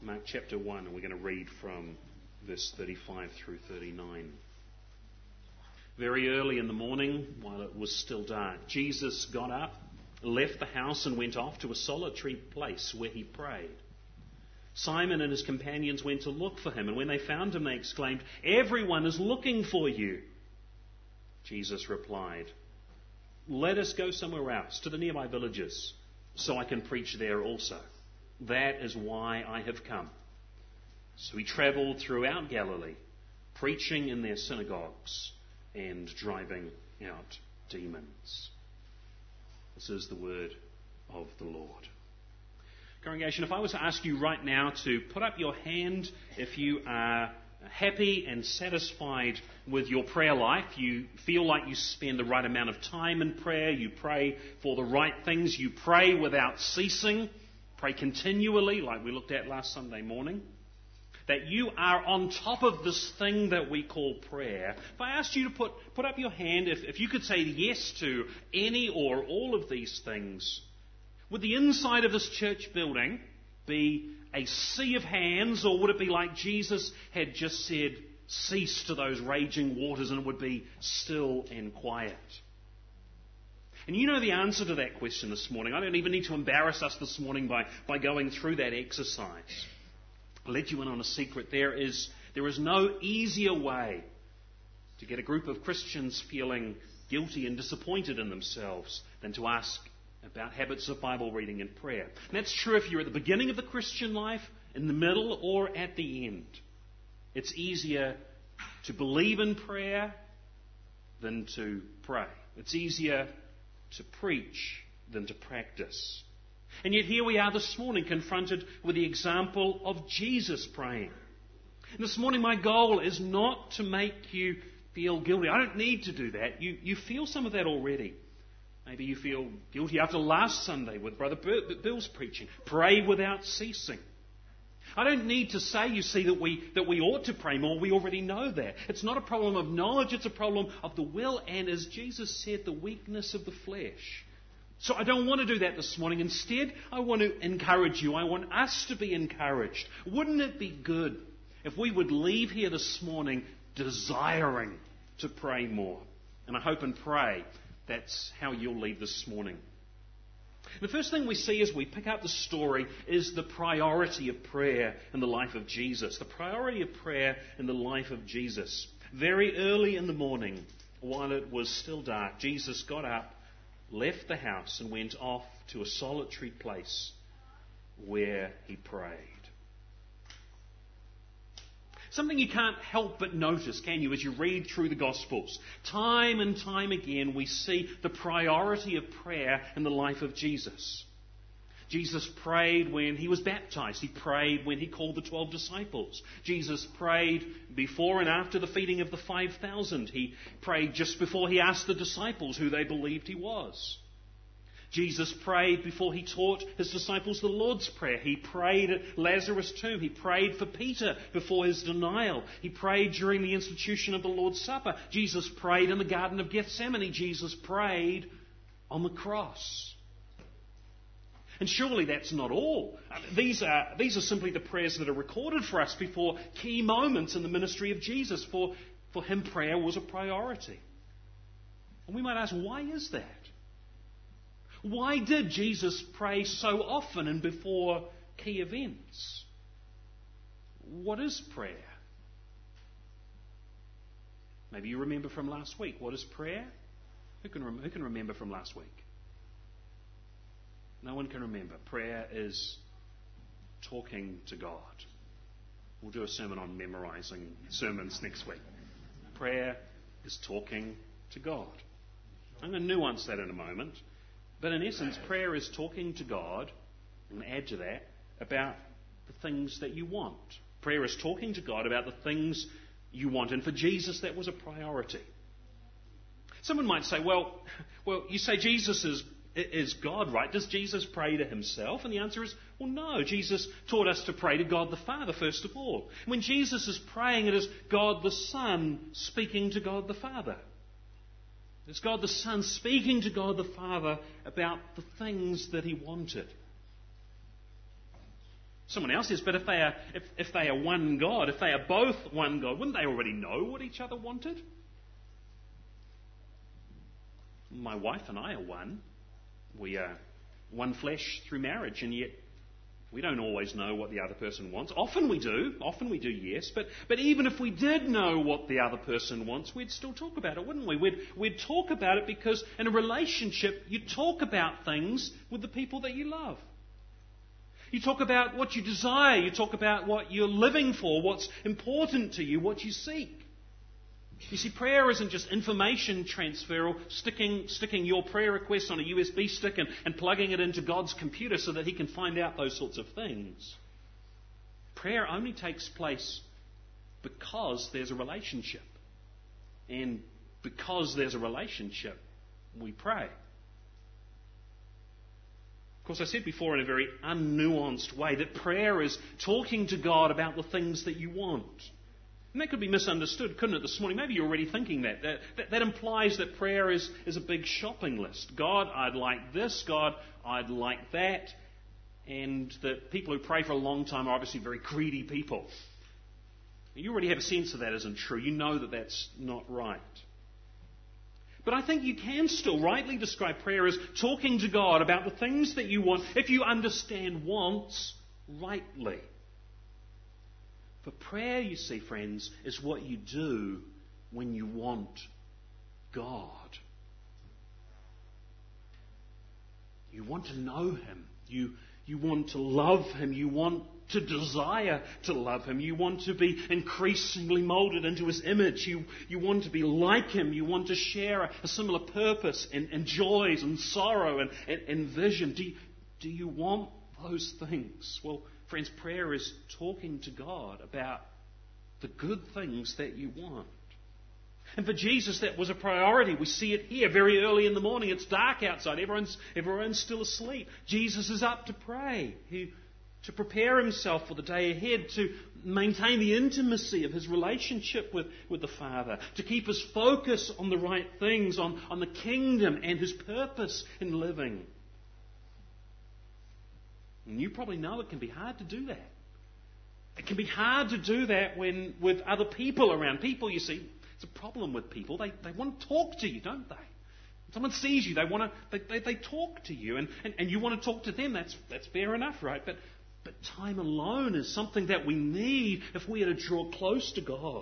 Mark chapter 1, and we're going to read from verse 35 through 39. Very early in the morning, while it was still dark, Jesus got up, left the house, and went off to a solitary place where he prayed. Simon and his companions went to look for him, and when they found him, they exclaimed, "Everyone is looking for you." Jesus replied, "Let us go somewhere else, to the nearby villages, so I can preach there also. That is why I have come." So he travelled throughout Galilee, preaching in their synagogues and driving out demons. This is the word of the Lord. Congregation, if I was to ask you right now to put up your hand if you are happy and satisfied with your prayer life, you feel like you spend the right amount of time in prayer, you pray for the right things, you pray without ceasing, pray continually like we looked at last Sunday morning, that you are on top of this thing that we call prayer. If I asked you to put up your hand, if you could say yes to any or all of these things, would the inside of this church building be a sea of hands, or would it be like Jesus had just said, cease to those raging waters, and it would be still and quiet? And you know the answer to that question this morning. I don't even need to embarrass us this morning by going through that exercise. I'll let you in on a secret. There is no easier way to get a group of Christians feeling guilty and disappointed in themselves than to ask about habits of Bible reading and prayer. And that's true if you're at the beginning of the Christian life, in the middle, or at the end. It's easier to believe in prayer than to pray. It's easier to preach than to practice. And yet here we are this morning confronted with the example of Jesus praying. And this morning my goal is not to make you feel guilty. I don't need to do that. You feel some of that already. Maybe you feel guilty after last Sunday with Brother Bill's preaching. Pray without ceasing. I don't need to say, you see, that we ought to pray more. We already know that. It's not a problem of knowledge, it's a problem of the will, and as Jesus said, the weakness of the flesh. So I don't want to do that this morning. Instead, I want to encourage you. I want us to be encouraged. Wouldn't it be good if we would leave here this morning desiring to pray more? And I hope and pray that's how you'll leave this morning. The first thing we see as we pick up the story is the priority of prayer in the life of Jesus. The priority of prayer in the life of Jesus. Very early in the morning, while it was still dark, Jesus got up, left the house, and went off to a solitary place where he prayed. Something you can't help but notice, can you, as you read through the Gospels? Time and time again we see the priority of prayer in the life of Jesus. Jesus prayed when he was baptized. He prayed when he called the 12 disciples. Jesus prayed before and after the feeding of the 5,000. He prayed just before he asked the disciples who they believed he was. Jesus prayed before he taught his disciples the Lord's Prayer. He prayed at Lazarus' tomb. He prayed for Peter before his denial. He prayed during the institution of the Lord's Supper. Jesus prayed in the Garden of Gethsemane. Jesus prayed on the cross. And surely that's not all. These are simply the prayers that are recorded for us before key moments in the ministry of Jesus. For him, prayer was a priority. And we might ask, why is that? Why did Jesus pray so often and before key events? What is prayer? Maybe you remember from last week. What is prayer? Who can remember from last week? No one can remember. Prayer is talking to God. We'll do a sermon on memorising sermons next week. Prayer is talking to God. I'm going to nuance that in a moment. But in essence, prayer is talking to God, and add to that, about the things that you want. Prayer is talking to God about the things you want. And for Jesus, that was a priority. Someone might say, well, you say Jesus is God, right? Does Jesus pray to himself? And the answer is, well, no. Jesus taught us to pray to God the Father, first of all. When Jesus is praying, it is God the Son speaking to God the Father. It's God the Son speaking to God the Father about the things that he wanted. Someone else says, but if they are one God, if they are both one God, wouldn't they already know what each other wanted? My wife and I are one. We are one flesh through marriage, and yet we don't always know what the other person wants. Often we do, yes. But even if we did know what the other person wants, we'd still talk about it, wouldn't we? We'd talk about it because in a relationship, you talk about things with the people that you love. You talk about what you desire. You talk about what you're living for, what's important to you, what you seek. You see, prayer isn't just information transfer or sticking your prayer request on a USB stick and plugging it into God's computer so that He can find out those sorts of things. Prayer only takes place because there's a relationship. And because there's a relationship, we pray. Of course, I said before in a very unnuanced way that prayer is talking to God about the things that you want. And that could be misunderstood, couldn't it, this morning? Maybe you're already thinking that. That implies that prayer is a big shopping list. God, I'd like this. God, I'd like that. And that people who pray for a long time are obviously very greedy people. You already have a sense that isn't true. You know that that's not right. But I think you can still rightly describe prayer as talking to God about the things that you want if you understand wants rightly. For prayer, you see, friends, is what you do when you want God. You want to know Him. You want to love Him. You want to desire to love Him. You want to be increasingly molded into His image. You want to be like Him. You want to share a similar purpose and joys and sorrow and vision. Do you want those things? Well, friends, prayer is talking to God about the good things that you want. And for Jesus, that was a priority. We see it here very early in the morning. It's dark outside. Everyone's still asleep. Jesus is up to pray, to prepare Himself for the day ahead, to maintain the intimacy of His relationship with the Father, to keep His focus on the right things, on the kingdom and His purpose in living. And you probably know it can be hard to do that. It can be hard to do that when with other people around. People, you see, it's a problem with people. They want to talk to you, don't they? When someone sees you, they talk to you, and you want to talk to them. That's fair enough, right? But time alone is something that we need if we are to draw close to God.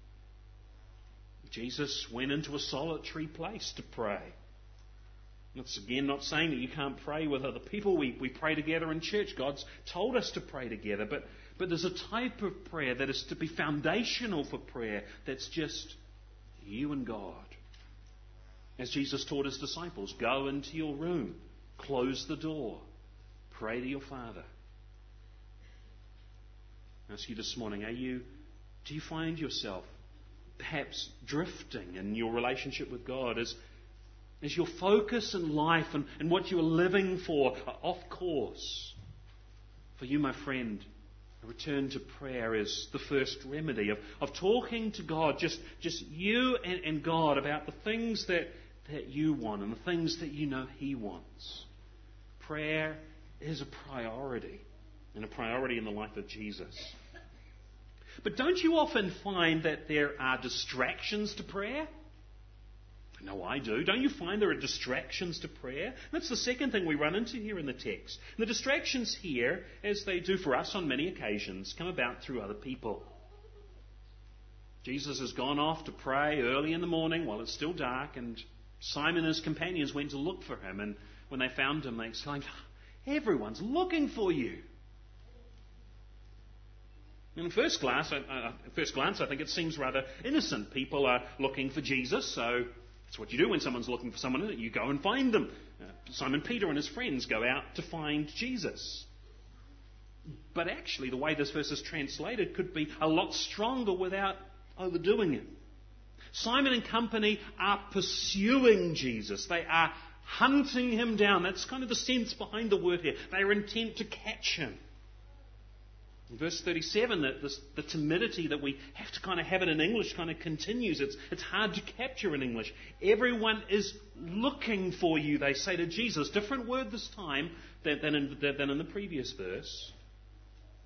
Jesus went into a solitary place to pray. That's again not saying that you can't pray with other people. We pray together in church. God's told us to pray together. But there's a type of prayer that is to be foundational for prayer that's just you and God. As Jesus taught His disciples, go into your room, close the door, pray to your Father. I ask you this morning, do you find yourself perhaps drifting in your relationship with God? Is your focus in life and what you are living for off course? For you, my friend, a return to prayer is the first remedy of talking to God, just you and God, about the things that you want and the things that you know He wants. Prayer is a priority, and a priority in the life of Jesus. But don't you often find that there are distractions to prayer? No, I do. Don't you find there are distractions to prayer? That's the second thing we run into here in the text. And the distractions here, as they do for us on many occasions, come about through other people. Jesus has gone off to pray early in the morning while it's still dark, and Simon and his companions went to look for Him. And when they found Him, they exclaimed, "Everyone's looking for you." And at first glance, I think it seems rather innocent. People are looking for Jesus, so that's what you do when someone's looking for someone. You go and find them. Simon Peter and his friends go out to find Jesus. But actually, the way this verse is translated could be a lot stronger without overdoing it. Simon and company are pursuing Jesus. They are hunting Him down. That's kind of the sense behind the word here. They are intent to catch Him. In verse 37, the timidity that we have to kind of have it in English kind of continues. It's hard to capture in English. Everyone is looking for you, they say to Jesus. Different word this time than in the previous verse.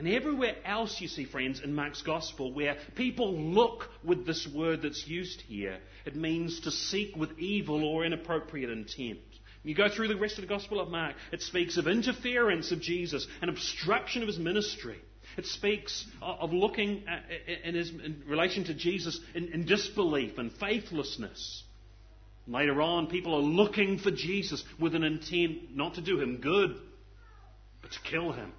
And everywhere else you see, friends, in Mark's Gospel, where people look with this word that's used here, it means to seek with evil or inappropriate intent. When you go through the rest of the Gospel of Mark, it speaks of interference of Jesus, an obstruction of his ministry. It speaks of looking in relation to Jesus in disbelief and faithlessness. Later on, people are looking for Jesus with an intent not to do him good, but to kill him.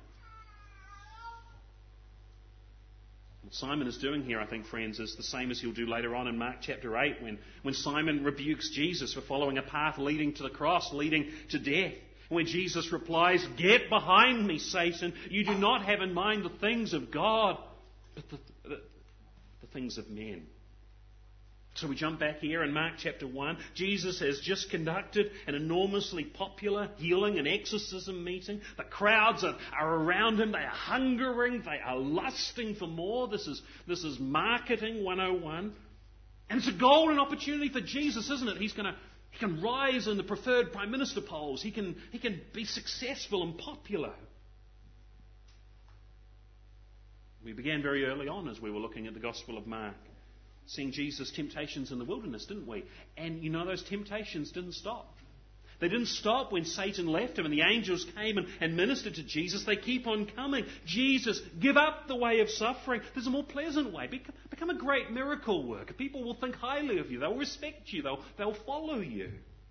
What Simon is doing here, I think, friends, is the same as he'll do later on in Mark chapter 8 when Simon rebukes Jesus for following a path leading to the cross, leading to death. When Jesus replies, "Get behind me, Satan. You do not have in mind the things of God, but the things of men." So we jump back here in Mark chapter 1. Jesus has just conducted an enormously popular healing and exorcism meeting. The crowds are around him. They are hungering. They are lusting for more. This is marketing 101. And it's a golden opportunity for Jesus, isn't it? He can rise in the preferred prime minister polls. He can be successful and popular. We began very early on as we were looking at the Gospel of Mark, seeing Jesus' temptations in the wilderness, didn't we? And you know, those temptations didn't stop. They didn't stop when Satan left him and the angels came and ministered to Jesus. They keep on coming. Jesus, give up the way of suffering. There's a more pleasant way. Become a great miracle worker. People will think highly of you. They'll respect you. They'll follow you.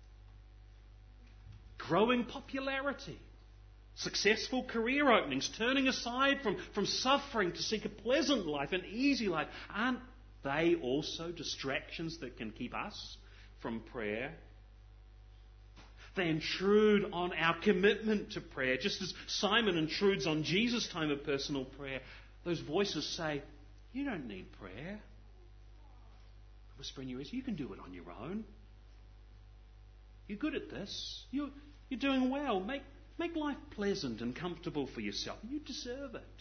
Growing popularity. Successful career openings. Turning aside from suffering to seek a pleasant life, an easy life. Aren't they also distractions that can keep us from prayer? They intrude on our commitment to prayer. Just as Simon intrudes on Jesus' time of personal prayer, those voices say, "You don't need prayer." Whisper in your ears, "You can do it on your own. You're good at this. You're doing well. Make life pleasant and comfortable for yourself. You deserve it."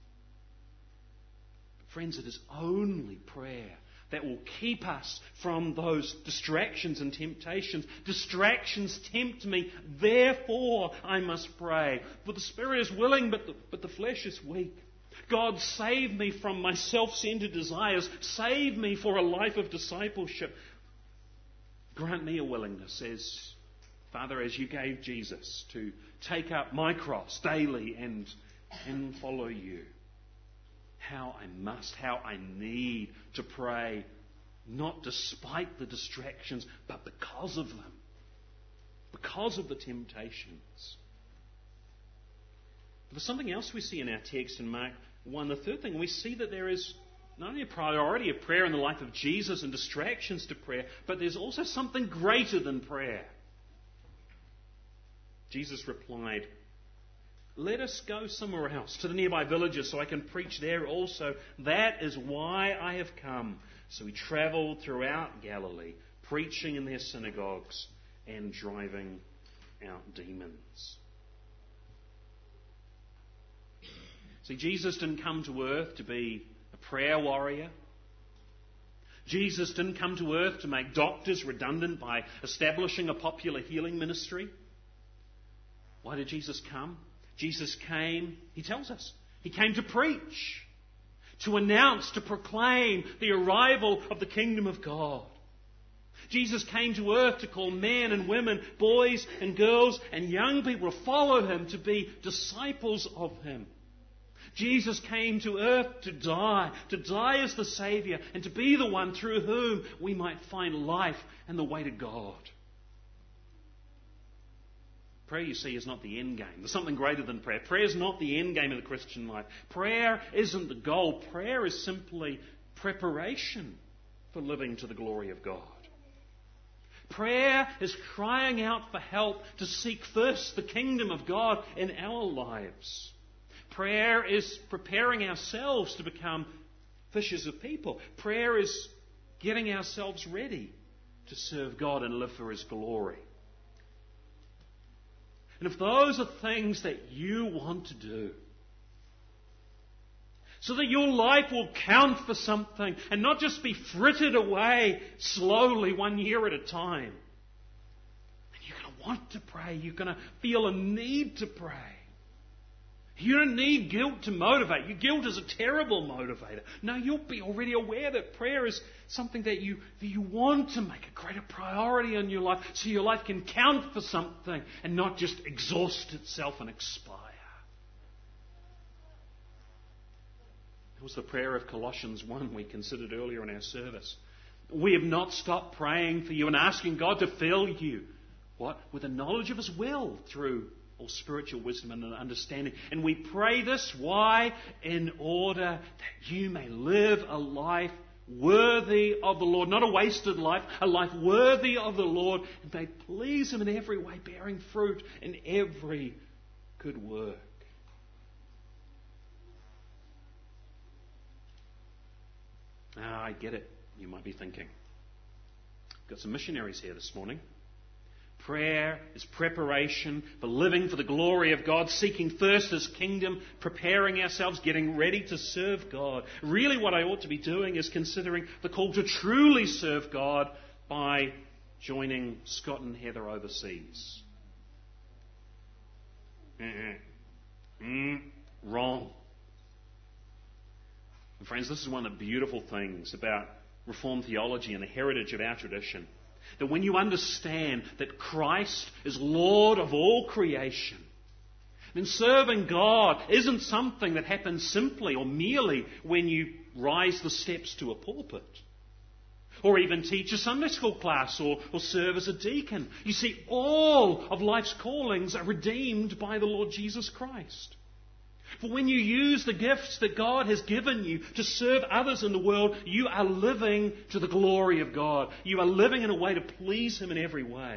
But friends, it is only prayer that will keep us from those distractions and temptations. Distractions tempt me, therefore I must pray. For the spirit is willing, but the flesh is weak. God, save me from my self-centered desires. Save me for a life of discipleship. Grant me a willingness, as Father, as you gave Jesus, to take up my cross daily and follow you. How I need to pray, not despite the distractions, but because of them. Because of the temptations. But there's something else we see in our text in Mark 1. The third thing, we see that there is not only a priority of prayer in the life of Jesus and distractions to prayer, but there's also something greater than prayer. Jesus replied, "Let us go somewhere else, to the nearby villages, so I can preach there also. That is why I have come." So he travelled throughout Galilee, preaching in their synagogues and driving out demons. See, Jesus didn't come to earth to be a prayer warrior. Jesus didn't come to earth to make doctors redundant by establishing a popular healing ministry. Why did Jesus come? Jesus came, he tells us, he came to preach, to announce, to proclaim the arrival of the kingdom of God. Jesus came to earth to call men and women, boys and girls and young people to follow him, to be disciples of him. Jesus came to earth to die as the Saviour, and to be the one through whom we might find life and the way to God. Prayer, you see, is not the end game. There's something greater than prayer. Prayer is not the end game of the Christian life. Prayer isn't the goal. Prayer is simply preparation for living to the glory of God. Prayer is crying out for help to seek first the kingdom of God in our lives. Prayer is preparing ourselves to become fishers of people. Prayer is getting ourselves ready to serve God and live for His glory. And if those are things that you want to do, so that your life will count for something and not just be frittered away slowly 1 year at a time, then you're going to want to pray. You're going to feel a need to pray. You don't need guilt to motivate you. Guilt is a terrible motivator. No, you'll be already aware that prayer is something that you want to make a greater priority in your life so your life can count for something and not just exhaust itself and expire. It was the prayer of Colossians 1 we considered earlier in our service. We have not stopped praying for you and asking God to fill you. What? With a knowledge of His will through all spiritual wisdom and understanding. And we pray this, why? In order that you may live a life worthy of the Lord. Not a wasted life, a life worthy of the Lord. And may please Him in every way, bearing fruit in every good work. I get it, you might be thinking. Got some missionaries here this morning. Prayer is preparation for living for the glory of God, seeking first His kingdom, preparing ourselves, getting ready to serve God. Really what I ought to be doing is considering the call to truly serve God by joining Scott and Heather overseas. Wrong. And friends, this is one of the beautiful things about Reformed theology and the heritage of our tradition. That when you understand that Christ is Lord of all creation, then serving God isn't something that happens simply or merely when you rise the steps to a pulpit, or even teach a Sunday school class, or serve as a deacon. You see, all of life's callings are redeemed by the Lord Jesus Christ. For when you use the gifts that God has given you to serve others in the world, you are living to the glory of God. You are living in a way to please Him in every way.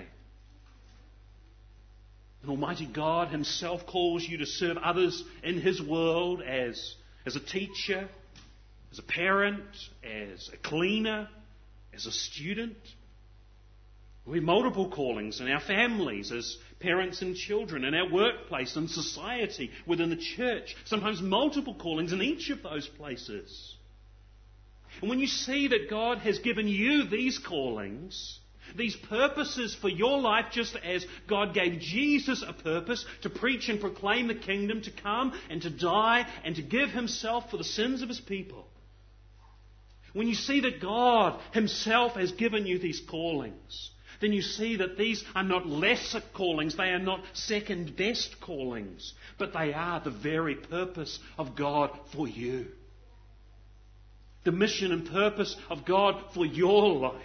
And Almighty God Himself calls you to serve others in His world as a teacher, as a parent, as a cleaner, as a student. We have multiple callings in our families as parents and children, in our workplace and society, within the church. Sometimes multiple callings in each of those places. And when you see that God has given you these callings, these purposes for your life, just as God gave Jesus a purpose to preach and proclaim the kingdom, to come and to die and to give Himself for the sins of His people. When you see that God Himself has given you these callings, then you see that these are not lesser callings, they are not second best callings, but they are the very purpose of God for you. The mission and purpose of God for your life.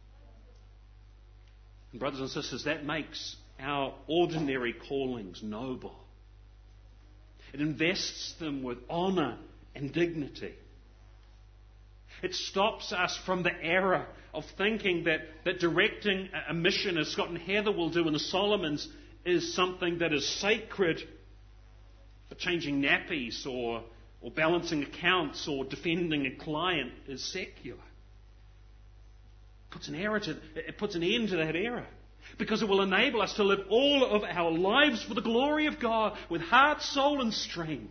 And brothers and sisters, that makes our ordinary callings noble. It invests them with honour and dignity. It stops us from the error of thinking that directing a mission, as Scott and Heather will do in the Solomons, is something that is sacred. But changing nappies or balancing accounts or defending a client is secular. It puts an end to that error. Because it will enable us to live all of our lives for the glory of God with heart, soul and strength.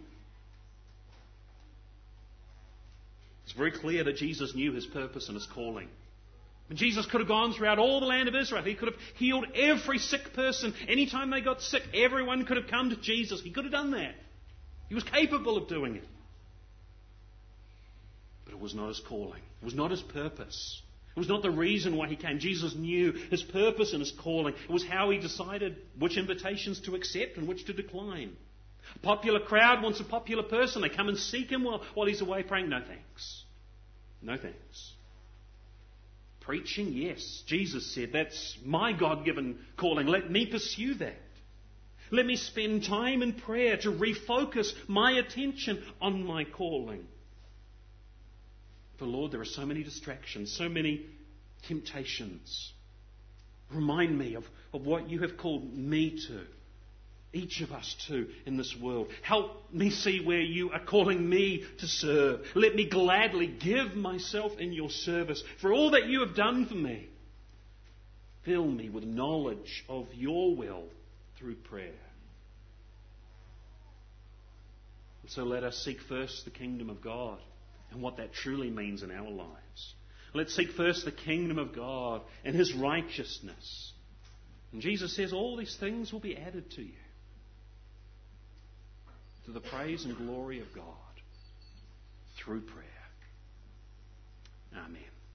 It's very clear that Jesus knew His purpose and His calling. And Jesus could have gone throughout all the land of Israel. He could have healed every sick person. Anytime they got sick, everyone could have come to Jesus. He could have done that. He was capable of doing it. But it was not His calling. It was not His purpose. It was not the reason why He came. Jesus knew His purpose and His calling. It was how He decided which invitations to accept and which to decline. A popular crowd wants a popular person. They come and seek Him while He's away praying. No thanks. No thanks. Preaching, yes. Jesus said, that's my God-given calling. Let me pursue that. Let me spend time in prayer to refocus my attention on my calling. For Lord, there are so many distractions, so many temptations. Remind me of what You have called me to. Each of us too in this world. Help me see where You are calling me to serve. Let me gladly give myself in Your service for all that You have done for me. Fill me with knowledge of Your will through prayer. And so let us seek first the kingdom of God and what that truly means in our lives. Let's seek first the kingdom of God and His righteousness. And Jesus says all these things will be added to you. to the praise and glory of God through prayer. Amen.